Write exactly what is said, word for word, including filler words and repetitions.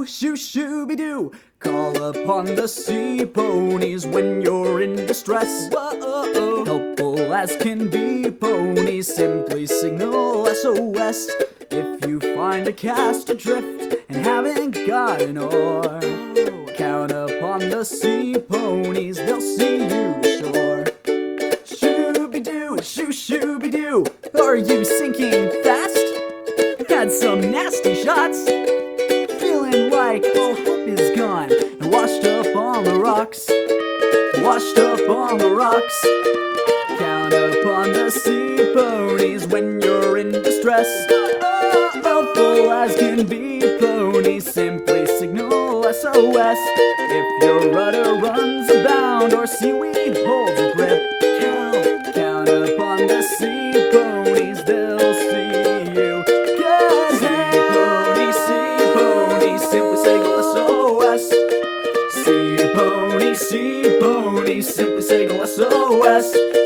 shoo shooby doo. Call upon the sea ponies when you're in distress. Whoa, helpful as can be, ponies simply signal S O S. If you find a cast adrift and haven't got an oar, count upon the sea ponies, they'll see you to shore. Shooby doo, shoo shooby doo. Are you sinking fast? Had some nasty shots, feeling like all hope is gone, and washed up on the rocks, washed up on the rocks. Count upon the sea ponies when you're in distress. Helpful as can be, ponies simply signal S O S. If your rudder runs abound or seaweed holds a grip, count, count upon the sea ponies, they'll see you. Cause sea ponies, sea ponies, simply signal S O S. Sea ponies, sea ponies, simply signal S O S.